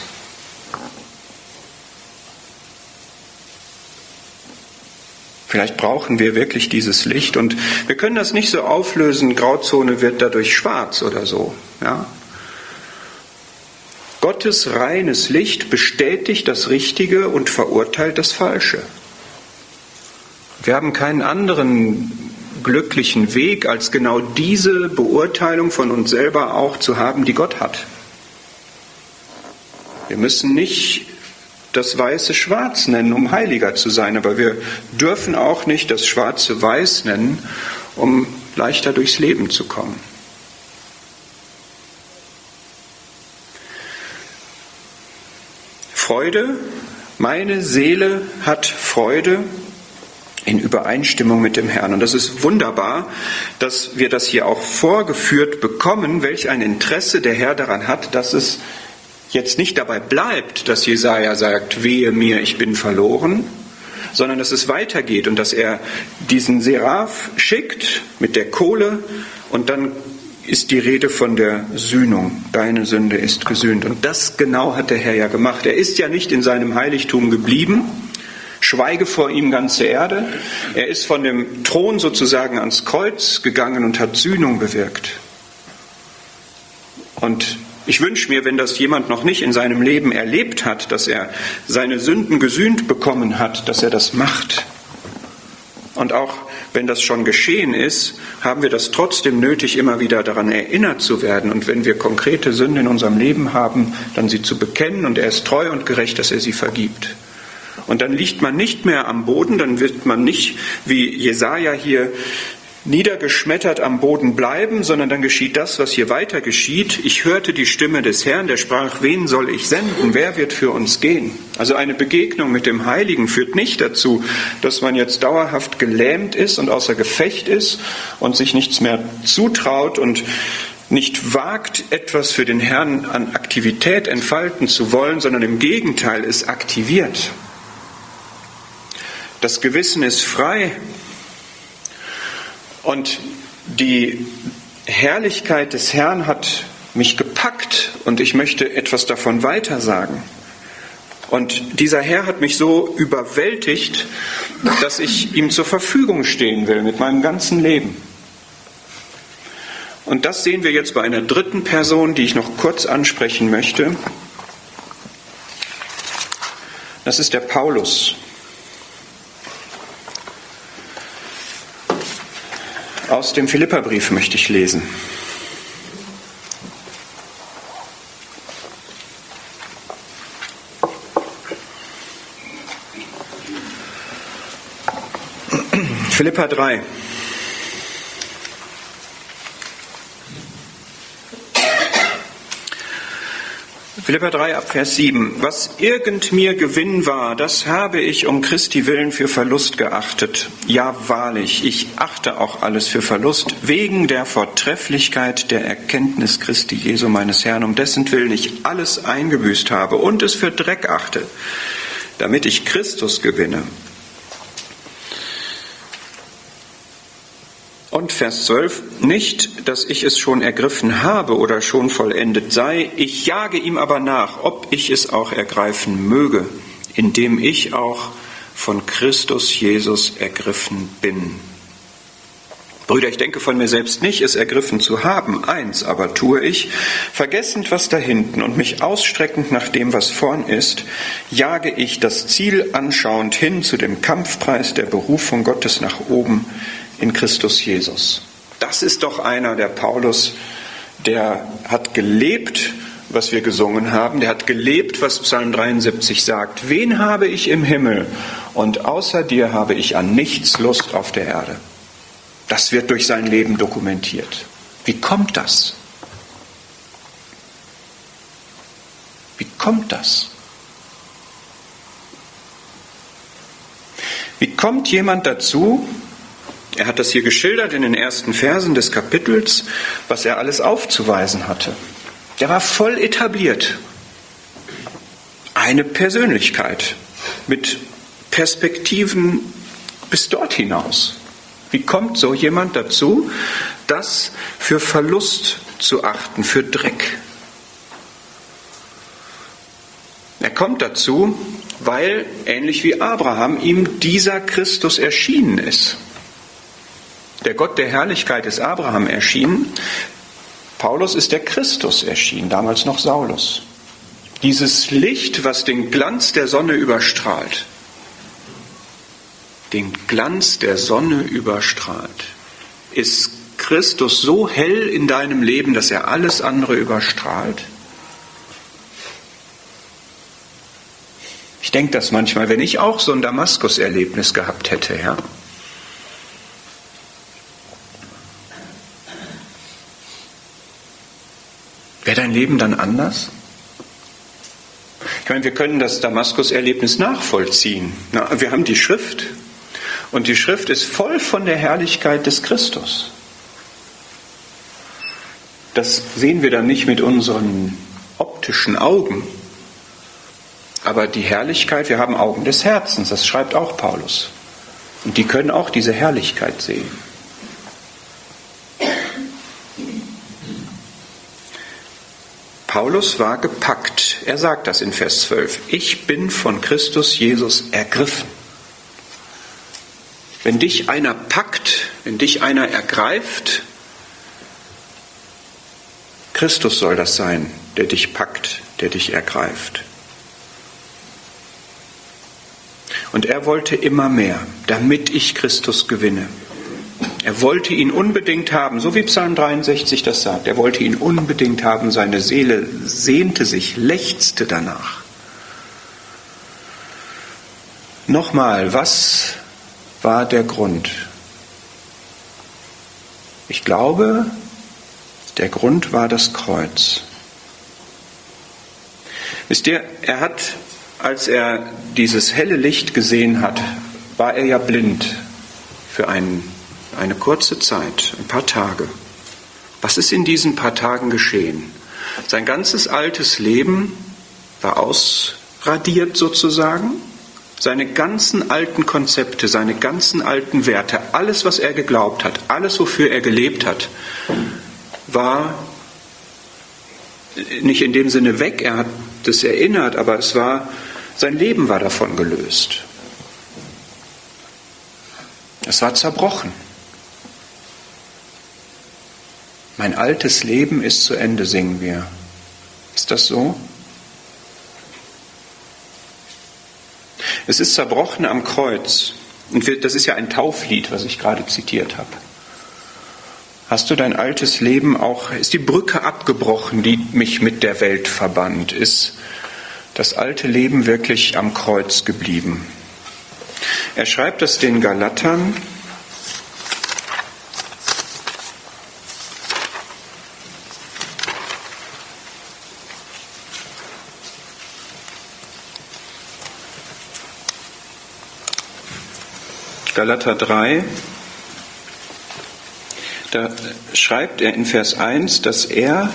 [SPEAKER 1] Vielleicht brauchen wir wirklich dieses Licht und wir können das nicht so auflösen, Grauzone wird dadurch schwarz oder so. Ja? Gottes reines Licht bestätigt das Richtige und verurteilt das Falsche. Wir haben keinen anderen glücklichen Weg, als genau diese Beurteilung von uns selber auch zu haben, die Gott hat. Wir müssen nicht das Weiße schwarz nennen, um heiliger zu sein, aber wir dürfen auch nicht das Schwarze weiß nennen, um leichter durchs Leben zu kommen. Freude, meine Seele hat Freude in Übereinstimmung mit dem Herrn. Und das ist wunderbar, dass wir das hier auch vorgeführt bekommen, welch ein Interesse der Herr daran hat, dass es jetzt nicht dabei bleibt, dass Jesaja sagt, wehe mir, ich bin verloren, sondern dass es weitergeht und dass er diesen Seraph schickt mit der Kohle und dann ist die Rede von der Sühnung. Deine Sünde ist gesühnt. Und das genau hat der Herr ja gemacht. Er ist ja nicht in seinem Heiligtum geblieben. Schweige vor ihm ganze Erde. Er ist von dem Thron sozusagen ans Kreuz gegangen und hat Sühnung bewirkt. Und ich wünsche mir, wenn das jemand noch nicht in seinem Leben erlebt hat, dass er seine Sünden gesühnt bekommen hat, dass er das macht. Und auch wenn das schon geschehen ist, haben wir das trotzdem nötig, immer wieder daran erinnert zu werden. Und wenn wir konkrete Sünden in unserem Leben haben, dann sie zu bekennen. Und er ist treu und gerecht, dass er sie vergibt. Und dann liegt man nicht mehr am Boden, dann wird man nicht, wie Jesaja hier, niedergeschmettert am Boden bleiben, sondern dann geschieht das, was hier weiter geschieht. Ich hörte die Stimme des Herrn, der sprach, wen soll ich senden? Wer wird für uns gehen? Also eine Begegnung mit dem Heiligen führt nicht dazu, dass man jetzt dauerhaft gelähmt ist und außer Gefecht ist und sich nichts mehr zutraut und nicht wagt, etwas für den Herrn an Aktivität entfalten zu wollen, sondern im Gegenteil, es aktiviert. Das Gewissen ist frei. Und die Herrlichkeit des Herrn hat mich gepackt und ich möchte etwas davon weitersagen. Und dieser Herr hat mich so überwältigt, dass ich ihm zur Verfügung stehen will mit meinem ganzen Leben. Und das sehen wir jetzt bei einer dritten Person, die ich noch kurz ansprechen möchte. Das ist der Paulus. Aus dem Philipperbrief möchte ich lesen. Philipper drei. Philipper drei ab Vers sieben. Was irgend mir Gewinn war, das habe ich um Christi willen für Verlust geachtet. Ja, wahrlich, ich achte auch alles für Verlust, wegen der Vortrefflichkeit der Erkenntnis Christi Jesu meines Herrn, um dessen Willen ich alles eingebüßt habe und es für Dreck achte, damit ich Christus gewinne. Und Vers zwölf, nicht, dass ich es schon ergriffen habe oder schon vollendet sei, ich jage ihm aber nach, ob ich es auch ergreifen möge. in dem ich auch von Christus Jesus ergriffen bin. Brüder, ich denke von mir selbst nicht, es ergriffen zu haben. Eins aber tue ich, vergessend, was da hinten und mich ausstreckend nach dem, was vorn ist, jage ich das Ziel anschauend hin zu dem Kampfpreis der Berufung Gottes nach oben in Christus Jesus. Das ist doch einer, der Paulus, der hat gelebt, was wir gesungen haben, der hat gelebt, was Psalm dreiundsiebzig sagt. Wen habe ich im Himmel und außer dir habe ich an nichts Lust auf der Erde. Das wird durch sein Leben dokumentiert. Wie kommt das? Wie kommt das? Wie kommt jemand dazu, er hat das hier geschildert in den ersten Versen des Kapitels, was er alles aufzuweisen hatte. Der war voll etabliert. Eine Persönlichkeit mit Perspektiven bis dort hinaus. Wie kommt so jemand dazu, das für Verlust zu achten, für Dreck? Er kommt dazu, weil, ähnlich wie Abraham, ihm dieser Christus erschienen ist. Der Gott der Herrlichkeit ist Abraham erschienen. Paulus ist der Christus erschienen, damals noch Saulus. Dieses Licht, was den Glanz der Sonne überstrahlt. Den Glanz der Sonne überstrahlt. Ist Christus so hell in deinem Leben, dass er alles andere überstrahlt? Ich denke das manchmal, wenn ich auch so ein Damaskus-Erlebnis gehabt hätte, ja. Wäre dein Leben dann anders? Ich meine, wir können das Damaskus-Erlebnis nachvollziehen. Na, wir haben die Schrift. Und die Schrift ist voll von der Herrlichkeit des Christus. Das sehen wir dann nicht mit unseren optischen Augen. Aber die Herrlichkeit, wir haben Augen des Herzens, das schreibt auch Paulus. Und die können auch diese Herrlichkeit sehen. Paulus war gepackt. Er sagt das in Vers zwölf. Ich bin von Christus Jesus ergriffen. Wenn dich einer packt, wenn dich einer ergreift, Christus soll das sein, der dich packt, der dich ergreift. Und er wollte immer mehr, damit ich Christus gewinne. Er wollte ihn unbedingt haben, so wie Psalm dreiundsechzig das sagt. Er wollte ihn unbedingt haben, seine Seele sehnte sich, lechzte danach. Nochmal, was war der Grund? Ich glaube, der Grund war das Kreuz. Wisst ihr, er hat, als er dieses helle Licht gesehen hat, war er ja blind für einen, eine kurze Zeit, ein paar Tage. Was ist in diesen paar Tagen geschehen? Sein ganzes altes Leben war ausradiert sozusagen. Seine ganzen alten Konzepte, seine ganzen alten Werte, alles, was er geglaubt hat, alles, wofür er gelebt hat, war nicht in dem Sinne weg, er hat das erinnert, aber es war, sein Leben war davon gelöst. Es war zerbrochen. Mein altes Leben ist zu Ende, singen wir. Ist das so? Es ist zerbrochen am Kreuz. Und wir, das ist ja ein Tauflied, was ich gerade zitiert habe. Hast du dein altes Leben auch, ist die Brücke abgebrochen, die mich mit der Welt verband? Ist das alte Leben wirklich am Kreuz geblieben? Er schreibt das den Galatern. Galater drei, da schreibt er in Vers eins, dass er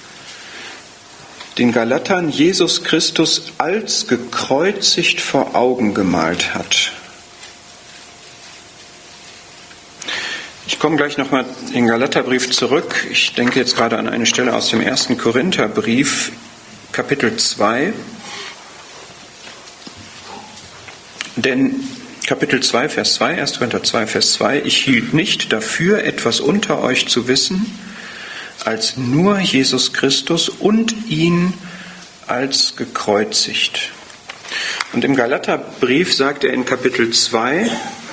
[SPEAKER 1] den Galatern Jesus Christus als gekreuzigt vor Augen gemalt hat. Ich komme gleich nochmal in den Galaterbrief zurück. Ich denke jetzt gerade an eine Stelle aus dem ersten Korintherbrief, Kapitel zwei. Denn Kapitel zwei, Vers zwei, erster Korinther zwei, Vers zwei, ich hielt nicht dafür, etwas unter euch zu wissen, als nur Jesus Christus und ihn als gekreuzigt. Und im Galaterbrief sagt er in Kapitel zwei,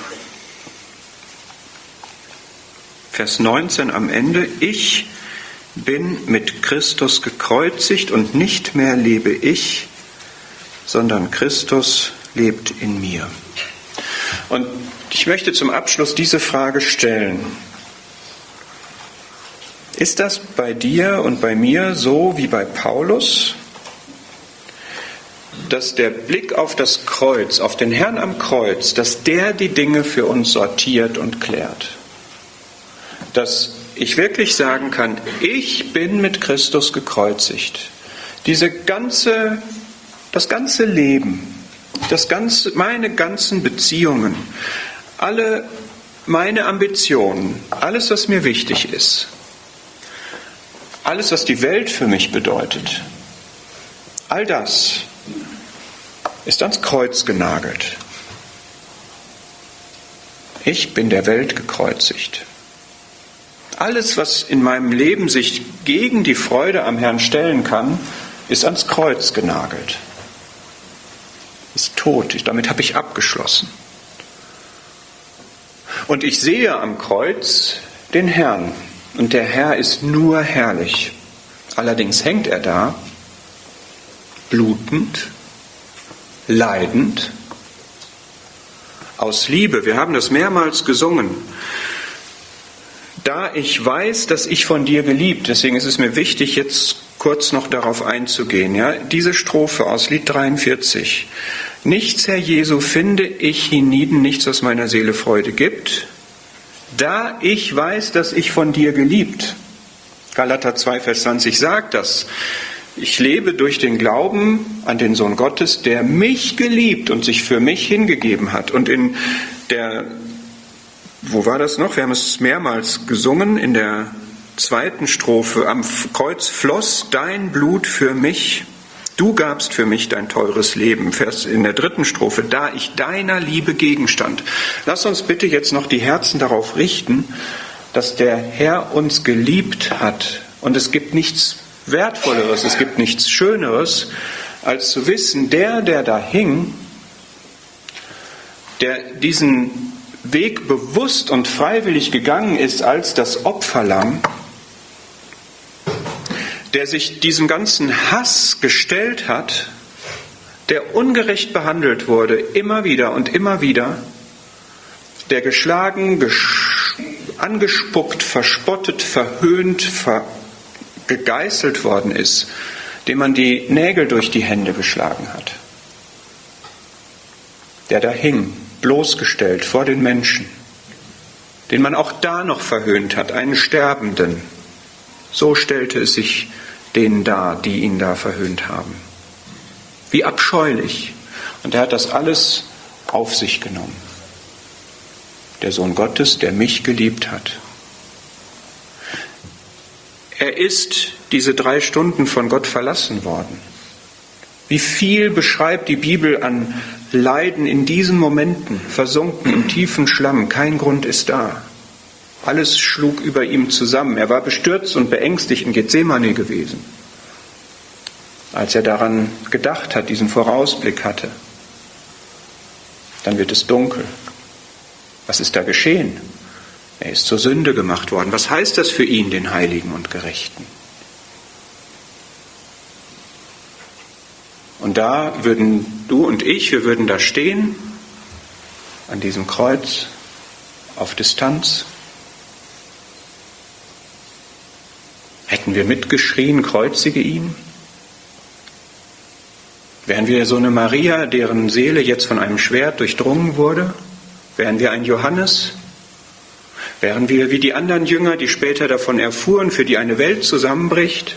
[SPEAKER 1] Vers neunzehn am Ende, ich bin mit Christus gekreuzigt und nicht mehr lebe ich, sondern Christus lebt in mir. Und ich möchte zum Abschluss diese Frage stellen. Ist das bei dir und bei mir so wie bei Paulus, dass der Blick auf das Kreuz, auf den Herrn am Kreuz, dass der die Dinge für uns sortiert und klärt? Dass ich wirklich sagen kann, ich bin mit Christus gekreuzigt. Diese ganze, das ganze Leben, das ganze, meine ganzen Beziehungen, alle meine Ambitionen, alles, was mir wichtig ist, alles, was die Welt für mich bedeutet, all das ist ans Kreuz genagelt. Ich bin der Welt gekreuzigt. Alles, was in meinem Leben sich gegen die Freude am Herrn stellen kann, ist ans Kreuz genagelt. Ist tot. Damit habe ich abgeschlossen. Und ich sehe am Kreuz den Herrn. Und der Herr ist nur herrlich. Allerdings hängt er da, blutend, leidend, aus Liebe. Wir haben das mehrmals gesungen. Da ich weiß, dass ich von dir geliebt, deswegen ist es mir wichtig, jetzt kurz noch darauf einzugehen. Ja? Diese Strophe aus Lied dreiundvierzig. Nichts, Herr Jesu, finde ich hienieden, nichts, was meiner Seele Freude gibt, da ich weiß, dass ich von dir geliebt. Galater zwei, Vers zwanzig sagt das. Ich lebe durch den Glauben an den Sohn Gottes, der mich geliebt und sich für mich hingegeben hat. Und in der Wo war das noch? Wir haben es mehrmals gesungen in der zweiten Strophe. Am Kreuz floss dein Blut für mich. Du gabst für mich dein teures Leben. Vers in der dritten Strophe. Da ich deiner Liebe Gegenstand. Lass uns bitte jetzt noch die Herzen darauf richten, dass der Herr uns geliebt hat. Und es gibt nichts Wertvolleres, es gibt nichts Schöneres, als zu wissen, der, der da hing, der diesen Weg bewusst und freiwillig gegangen ist als das Opferlamm, der sich diesem ganzen Hass gestellt hat, der ungerecht behandelt wurde, immer wieder und immer wieder, der geschlagen, gesch- angespuckt, verspottet, verhöhnt, ver- gegeißelt worden ist, dem man die Nägel durch die Hände geschlagen hat, der da hing, bloßgestellt vor den Menschen, den man auch da noch verhöhnt hat, einen Sterbenden. So stellte es sich denen dar, die ihn da verhöhnt haben. Wie abscheulich. Und er hat das alles auf sich genommen. Der Sohn Gottes, der mich geliebt hat. Er ist diese drei Stunden von Gott verlassen worden. Wie viel beschreibt die Bibel an Leiden in diesen Momenten, versunken im tiefen Schlamm, kein Grund ist da. Alles schlug über ihm zusammen. Er war bestürzt und beängstigt in Gethsemane gewesen, als er daran gedacht hat, diesen Vorausblick hatte. Dann wird es dunkel. Was ist da geschehen? Er ist zur Sünde gemacht worden. Was heißt das für ihn, den Heiligen und Gerechten? Und da würden du und ich, wir würden da stehen, an diesem Kreuz, auf Distanz. Hätten wir mitgeschrien, kreuzige ihn? Wären wir so eine Maria, deren Seele jetzt von einem Schwert durchdrungen wurde? Wären wir ein Johannes? Wären wir wie die anderen Jünger, die später davon erfuhren, für die eine Welt zusammenbricht?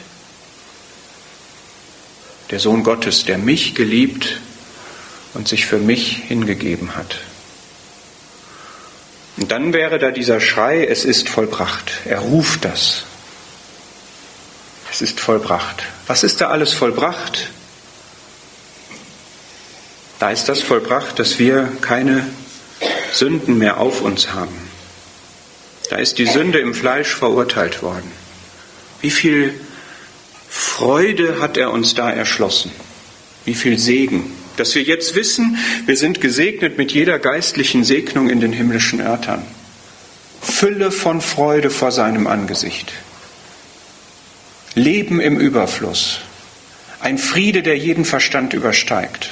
[SPEAKER 1] Der Sohn Gottes, der mich geliebt und sich für mich hingegeben hat. Und dann wäre da dieser Schrei, es ist vollbracht. Er ruft das. Es ist vollbracht. Was ist da alles vollbracht? Da ist das vollbracht, dass wir keine Sünden mehr auf uns haben. Da ist die Sünde im Fleisch verurteilt worden. Wie viel Freude hat er uns da erschlossen? Wie viel Segen, dass wir jetzt wissen, wir sind gesegnet mit jeder geistlichen Segnung in den himmlischen Örtern. Fülle von Freude vor seinem Angesicht. Leben im Überfluss. Ein Friede, der jeden Verstand übersteigt.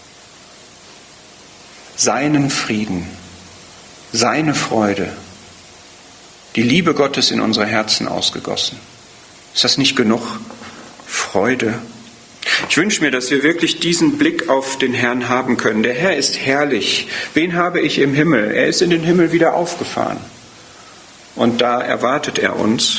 [SPEAKER 1] Seinen Frieden, seine Freude, die Liebe Gottes in unsere Herzen ausgegossen. Ist das nicht genug Freude? Ich wünsche mir, dass wir wirklich diesen Blick auf den Herrn haben können. Der Herr ist herrlich. Wen habe ich im Himmel? Er ist in den Himmel wieder aufgefahren. Und da erwartet er uns.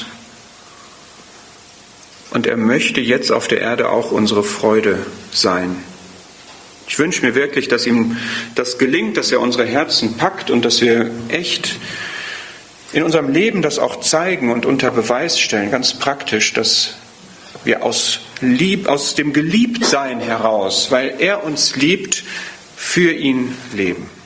[SPEAKER 1] Und er möchte jetzt auf der Erde auch unsere Freude sein. Ich wünsche mir wirklich, dass ihm das gelingt, dass er unsere Herzen packt und dass wir echt in unserem Leben das auch zeigen und unter Beweis stellen, ganz praktisch, dass wir aus, Lieb, aus dem Geliebtsein heraus, weil er uns liebt, für ihn leben.